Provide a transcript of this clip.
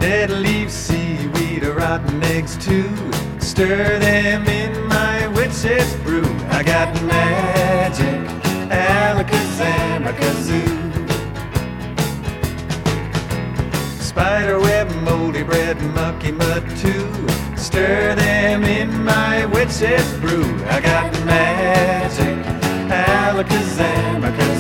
Dead leaf, seaweed, rotten eggs too. Stir them in my witch's brew. I got magic, alakazam, kazoo. Spiderweb, moldy bread, mucky mud too. Stir them in my witch's brew. I got magic, alakazam, kazoo.